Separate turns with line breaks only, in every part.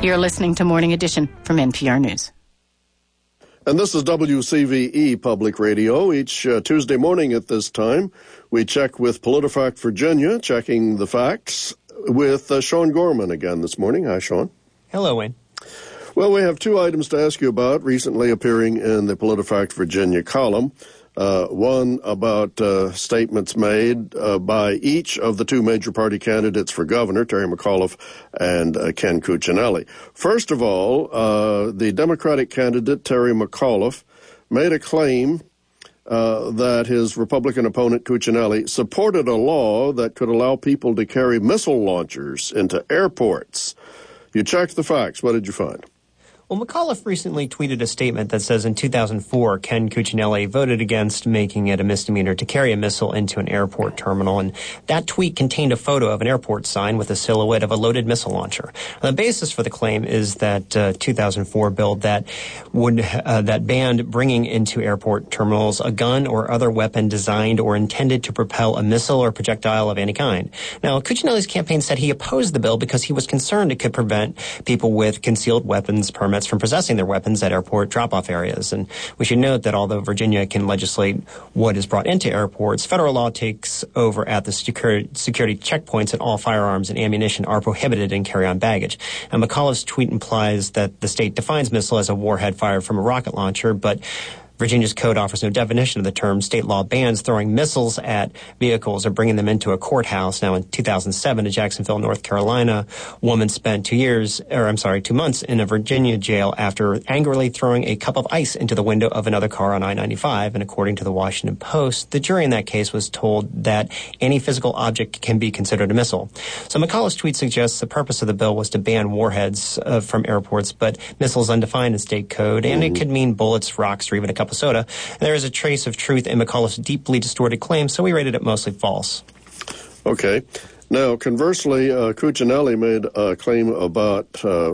You're listening to Morning Edition from NPR News.
And this is WCVE Public Radio. Each Tuesday morning at this time, we check with PolitiFact Virginia, checking the facts with Sean Gorman again this morning. Hi, Sean.
Hello, Wayne.
Well, we have two items to ask you about recently appearing in the PolitiFact Virginia column. One about statements made by each of the two major party candidates for governor, Terry McAuliffe and Ken Cuccinelli. First of all, the Democratic candidate, Terry McAuliffe, made a claim that his Republican opponent, Cuccinelli, supported a law that could allow people to carry missile launchers into airports. You checked the facts. What did you find?
Well, McAuliffe recently tweeted a statement that says in 2004, Ken Cuccinelli voted against making it a misdemeanor to carry a missile into an airport terminal. And that tweet contained a photo of an airport sign with a silhouette of a loaded missile launcher. The basis for the claim is that 2004 bill that banned bringing into airport terminals a gun or other weapon designed or intended to propel a missile or projectile of any kind. Now, Cuccinelli's campaign said he opposed the bill because he was concerned it could prevent people with concealed weapons permits from possessing their weapons at airport drop-off areas. And we should note that although Virginia can legislate what is brought into airports, federal law takes over at the security checkpoints, and all firearms and ammunition are prohibited in carry-on baggage. And McAuliffe's tweet implies that the state defines missile as a warhead fired from a rocket launcher, but Virginia's code offers no definition of the term. State law bans throwing missiles at vehicles or bringing them into a courthouse. Now, in 2007, in Jacksonville, North Carolina, a woman spent 2 months in a Virginia jail after angrily throwing a cup of ice into the window of another car on I-95. And according to the Washington Post, the jury in that case was told that any physical object can be considered a missile. So McAuliffe's tweet suggests the purpose of the bill was to ban warheads from airports, but missiles undefined in state code, and it could mean bullets, rocks, or even a cup of soda. There is a trace of truth in McAuliffe's deeply distorted claim, so we rated it mostly false.
Okay. Now, conversely, Cuccinelli made a claim about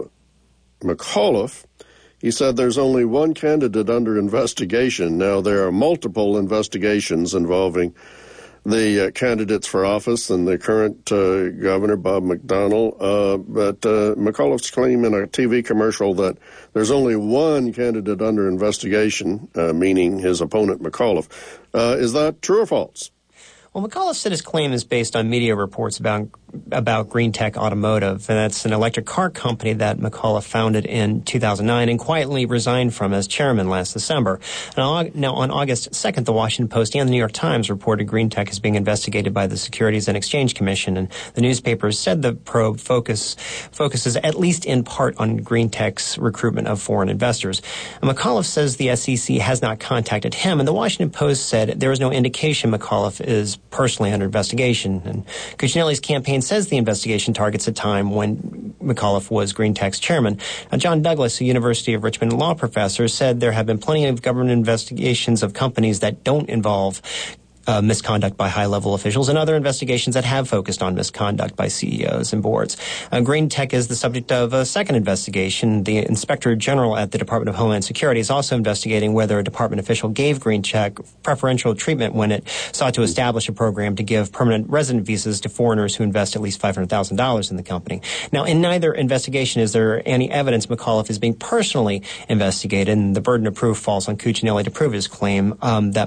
McAuliffe. He said there's only one candidate under investigation. Now, there are multiple investigations involving the candidates for office and the current governor, Bob McDonnell. But McAuliffe's claim in a TV commercial that there's only one candidate under investigation, meaning his opponent, McAuliffe. Is that true or false?
Well, McAuliffe said his claim is based on media reports about Green Tech Automotive, and that's an electric car company that McAuliffe founded in 2009 and quietly resigned from as chairman last December. Now, on August 2nd, the Washington Post and the New York Times reported Green Tech is being investigated by the Securities and Exchange Commission, and the newspapers said the probe focuses at least in part on Green Tech's recruitment of foreign investors. And McAuliffe says the SEC has not contacted him, and the Washington Post said there is no indication McAuliffe is personally under investigation. And Cuccinelli's campaign says the investigation targets a time when McAuliffe was Green Tech's chairman. Now, John Douglas, a University of Richmond law professor, said there have been plenty of government investigations of companies that don't involve misconduct by high-level officials and other investigations that have focused on misconduct by CEOs and boards. Green Tech is the subject of a second investigation. The Inspector General at the Department of Homeland Security is also investigating whether a department official gave Green Tech preferential treatment when it sought to establish a program to give permanent resident visas to foreigners who invest at least $500,000 in the company. Now, in neither investigation is there any evidence McAuliffe is being personally investigated, and the burden of proof falls on Cuccinelli to prove his claim that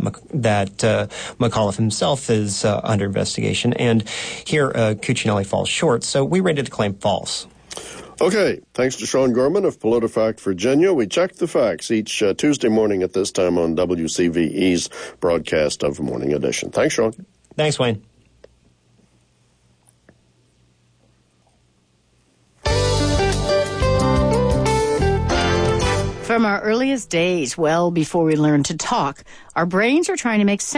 McAuliffe himself is under investigation, and here Cuccinelli falls short, so we rated the claim false.
Okay, thanks to Sean Gorman of PolitiFact Virginia. We check the facts each Tuesday morning at this time on WCVE's broadcast of Morning Edition. Thanks, Sean.
Thanks, Wayne.
From our earliest days, well before we learned to talk, our brains are trying to make sense